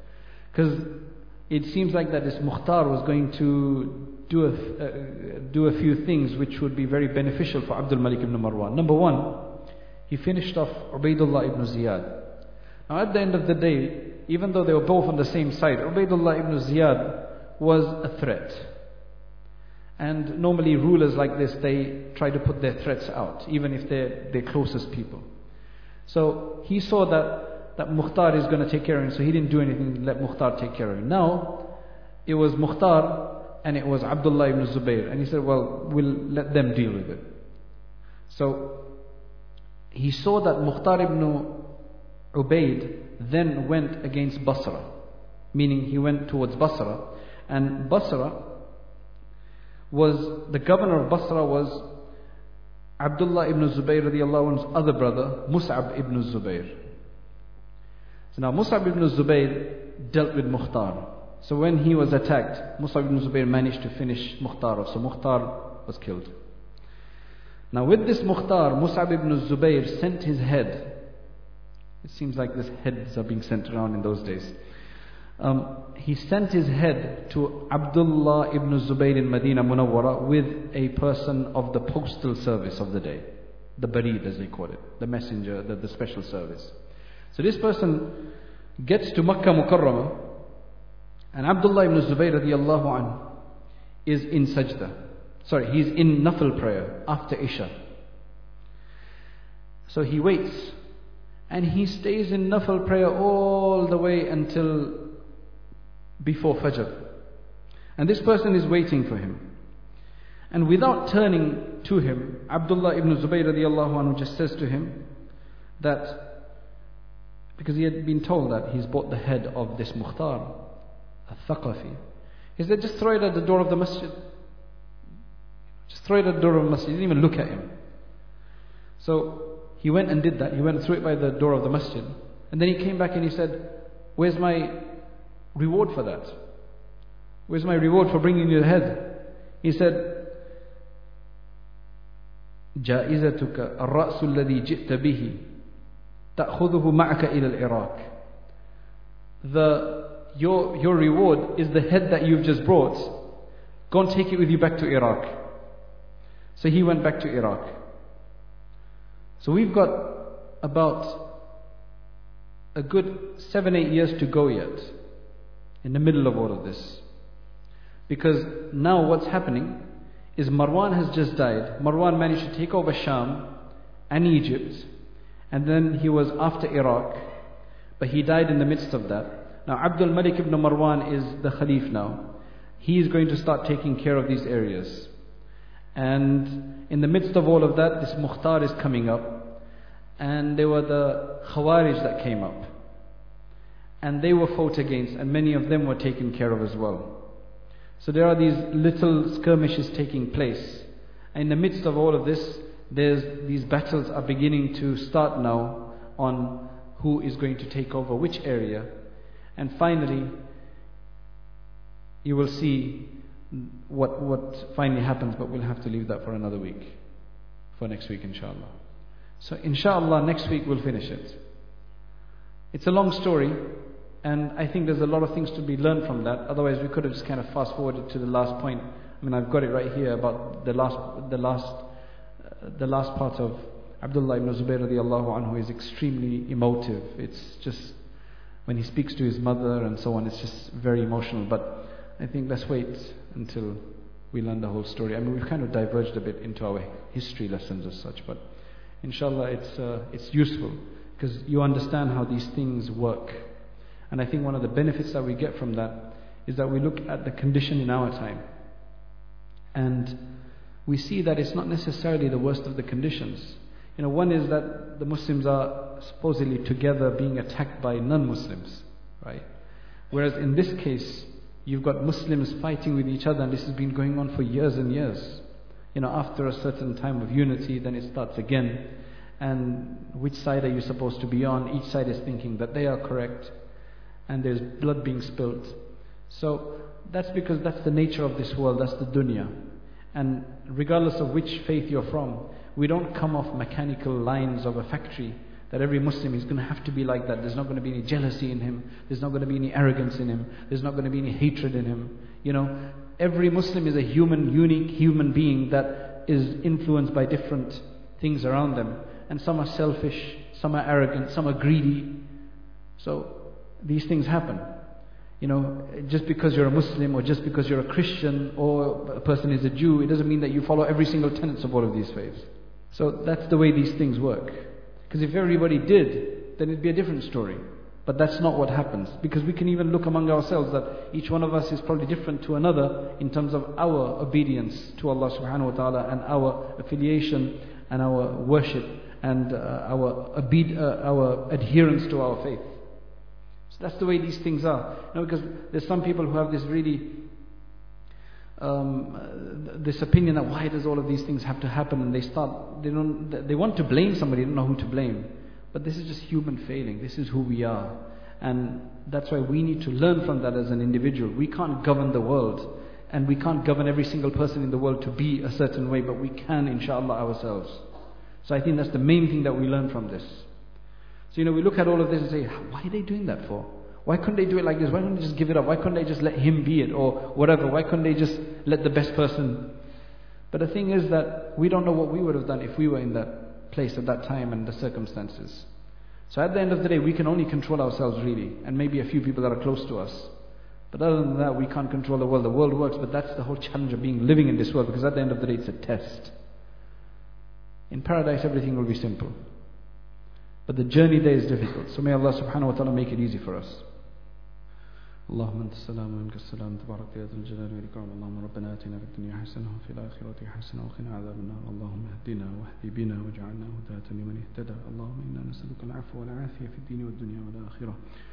Because it seems like that this Mukhtar was going to do a, uh, do a few things which would be very beneficial for Abdul Malik ibn Marwan. Number one, he finished off Ubaidullah ibn Ziyad. Now at the end of the day, even though they were both on the same side, Ubaidullah ibn Ziyad was a threat. And normally rulers like this, they try to put their threats out, even if they're their closest people. So he saw that, that Mukhtar is going to take care of him, so he didn't do anything, let Mukhtar take care of him. Now, it was Mukhtar and it was Abdullah ibn Zubayr. And he said, well, we'll let them deal with it. So, he saw that Mukhtar ibn Ubaid then went against Basra. Meaning he went towards Basra. And Basra was, the governor of Basra was Abdullah ibn Zubayr radiallahu anhu's other brother, Mus'ab ibn Zubayr. So now Mus'ab ibn Zubayr dealt with Mukhtar. So when he was attacked, Mus'ab ibn Zubayr managed to finish Mukhtar off. So Mukhtar was killed. Now with this Mukhtar, Mus'ab ibn Zubayr sent his head. It seems like these heads are being sent around in those days. Um, he sent his head to Abdullah ibn Zubayr in Medina Munawwara with a person of the postal service of the day. The Barid as they call it. The messenger, the, the special service. So this person gets to Makkah Mukarramah, and Abdullah ibn Zubayr radiallahu anhu is in sajda. Sorry, he's in nafil prayer after Isha. So he waits, and he stays in nafil prayer all the way until before Fajr. And this person is waiting for him. And without turning to him, Abdullah ibn Zubayr radiallahu anhu just says to him that, because he had been told that he's bought the head of this Mukhtar, al-Thaqafi. He said, just throw it at the door of the masjid. Just throw it at the door of the masjid. He didn't even look at him. So he went and did that. He went and threw it by the door of the masjid. And then he came back and he said, where's my reward for that? Where's my reward for bringing you the head? He said, جائزتك الرأس الذي جئت به تأخذه معك إلى العراق. The your your reward is the head that you've just brought. Go and take it with you back to Iraq. So he went back to Iraq. So we've got about a good seven, eight years to go yet, in the middle of all of this. Because now what's happening is Marwan has just died. Marwan managed to take over Sham and Egypt, and then he was after Iraq, but he died in the midst of that. Now Abdul Malik ibn Marwan is the Khalif now. He is going to start taking care of these areas. And in the midst of all of that, this Mukhtar is coming up, and there were the Khawarij that came up, and they were fought against, and many of them were taken care of as well. So there are these little skirmishes taking place. And in the midst of all of this, there's these battles are beginning to start now on who is going to take over which area. And finally, you will see what what finally happens, but we'll have to leave that for another week, for next week inshallah. So inshallah next week we'll finish it. It's a long story, and I think there's a lot of things to be learned from that. Otherwise we could have just kind of fast forwarded to the last point. I mean, I've got it right here about the last the last uh, the last part of Abdullah ibn Zubayr radiallahu anhu is extremely emotive. It's just when he speaks to his mother and so on, it's just very emotional. But I think let's wait until we learn the whole story. I mean, we've kind of diverged a bit into our history lessons as such, but inshallah it's uh, it's useful because you understand how these things work. And I think one of the benefits that we get from that is that we look at the condition in our time, and we see that it's not necessarily the worst of the conditions. You know, one is that the Muslims are supposedly together being attacked by non-Muslims, right? Whereas in this case, you've got Muslims fighting with each other, and this has been going on for years and years. You know, after a certain time of unity, then it starts again. And which side are you supposed to be on? Each side is thinking that they are correct, and there's blood being spilt. So that's because that's the nature of this world, that's the dunya. And regardless of which faith you're from, we don't come off mechanical lines of a factory that every Muslim is going to have to be like that. There's not going to be any jealousy in him. There's not going to be any arrogance in him. There's not going to be any hatred in him. You know, every Muslim is a human, unique human being that is influenced by different things around them. And some are selfish, some are arrogant, some are greedy. So these things happen. You know, just because you're a Muslim or just because you're a Christian or a person is a Jew, it doesn't mean that you follow every single tenet of all of these faiths. So that's the way these things work. Because if everybody did, then it'd be a different story. But that's not what happens. Because we can even look among ourselves that each one of us is probably different to another in terms of our obedience to Allah subhanahu wa ta'ala and our affiliation and our worship and uh, our, obed- uh, our adherence to our faith. So that's the way these things are. You know, because there's some people who have this really um, this opinion that why does all of these things have to happen, and they start they don't they want to blame somebody, they don't know who to blame. But this is just human failing. This is who we are, and that's why we need to learn from that as an individual. We can't govern the world, and we can't govern every single person in the world to be a certain way, but we can, inshallah, ourselves. So I think that's the main thing that we learn from this. So, you know, we look at all of this and say, why are they doing that for? Why couldn't they do it like this? Why couldn't they just give it up? Why couldn't they just let him be it or whatever? Why couldn't they just let the best person? But the thing is that we don't know what we would have done if we were in that place at that time and the circumstances. So at the end of the day, we can only control ourselves really, and maybe a few people that are close to us. But other than that, we can't control the world. The world works, but that's the whole challenge of being living in this world, because at the end of the day, it's a test. In paradise, everything will be simple. But the journey there is difficult. So may Allah subhanahu wa ta'ala make it easy for us. اللهم أنت السلام ومنك السلام تبارك يا ذا الجلال والإكرام اللهم ربنا آتنا في الدنيا حسنة وفي الآخرة حسنة وقنا عذاب النار اللهم اهدنا واهد بنا واجعلنا هداة لمن اهتدى اللهم إنا نسألك العفو والعافية في الدين والدنيا والآخرة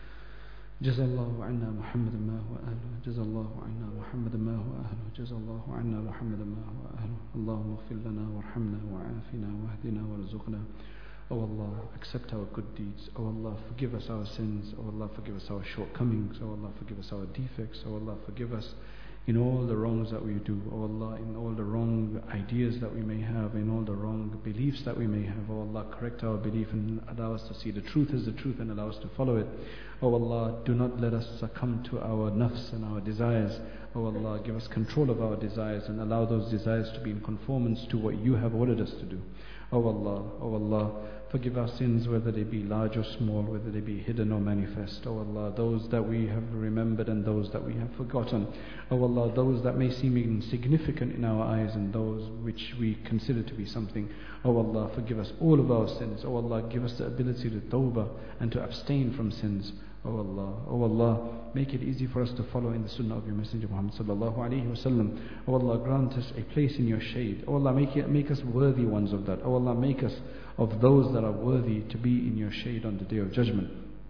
جزا الله عنا محمدا ما هو أهله جزا الله عنا محمدا ما هو أهله جزا الله عنا محمدا ما هو أهله اللهم اغفر لنا وارحمنا وعافنا واهدنا وارزقنا. O Allah, accept our good deeds. O Allah, forgive us our sins. O Allah, forgive us our shortcomings. O Allah, forgive us our defects. O Allah, forgive us in all the wrongs that we do. O Allah, in all the wrong ideas that we may have, in all the wrong beliefs that we may have. O Allah, correct our belief and allow us to see the truth as the truth and allow us to follow it. O Allah, do not let us succumb to our nafs and our desires. O Allah, give us control of our desires and allow those desires to be in conformance to what you have ordered us to do. O Allah, O Allah, forgive our sins, whether they be large or small, whether they be hidden or manifest. O Allah, those that we have remembered and those that we have forgotten. O Allah, those that may seem insignificant in our eyes and those which we consider to be something. O Allah, forgive us all of our sins. O Allah, give us the ability to tawbah and to abstain from sins. O Allah, O Allah, make it easy for us to follow in the sunnah of your Messenger Muhammad sallallahu alayhi wa sallam. O Allah, grant us a place in your shade. O Allah, make, it, make us worthy ones of that. O Allah, make us of those that are worthy to be in your shade on the Day of Judgment.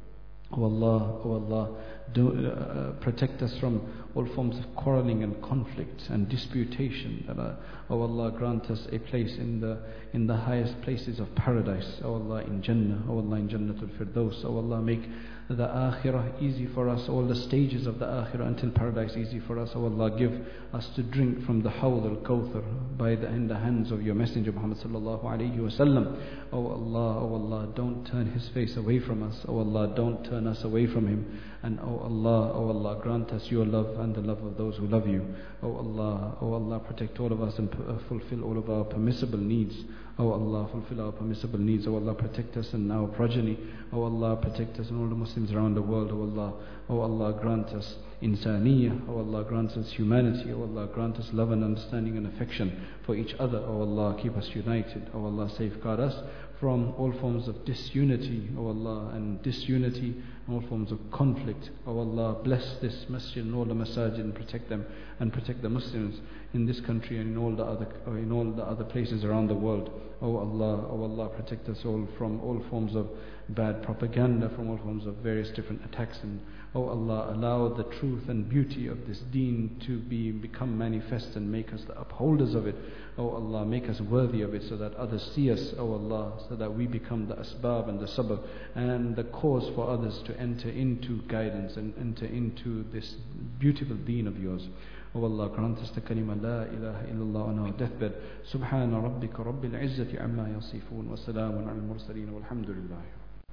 O Allah, O Allah, do, uh, protect us from all forms of quarreling and conflict and disputation. That are, O Allah, grant us a place in the in the highest places of paradise. O Allah, in Jannah. O Allah, in Jannatul Firdaus. O Allah, make the Akhirah easy for us, all the stages of the Akhirah until paradise easy for us. O Allah, give us to drink from the Hawd al-Kawthar by the, in the hands of your Messenger Muhammad sallallahu alayhi wa sallam. O Allah, O Allah, don't turn his face away from us. O Allah, don't turn us away from him. And O Allah, O Allah, grant us your love and the love of those who love you. O Allah, O Allah, protect all of us and uh, fulfill all of our permissible needs. O Allah, fulfill our permissible needs. O Allah, protect us and our progeny. O Allah, protect us and all the Muslims around the world. O Allah, O Allah, grant us insaniyah. O Allah, grant us humanity. O Allah, grant us love and understanding and affection for each other. O Allah, keep us united. O Allah, safeguard us from all forms of disunity, O Allah, and disunity, all forms of conflict. O Allah, bless this masjid and all the masajid and protect them and protect the Muslims in this country and in all the other or in all the other places around the world. O Allah, O Allah, protect us all from all forms of bad propaganda, from all forms of various different attacks. And oh Allah, allow the truth and beauty of this deen to be become manifest and make us the upholders of it. Oh Allah, make us worthy of it so that others see us, oh Allah, so that we become the asbab and the sabab and the cause for others to enter into guidance and enter into this beautiful deen of yours. Oh Allah, grant us the kalima la ilaha illallah on our deathbed. Subhana rabbika rabbil izzati amma yasifun wa salamun al mursaleen walhamdulillah.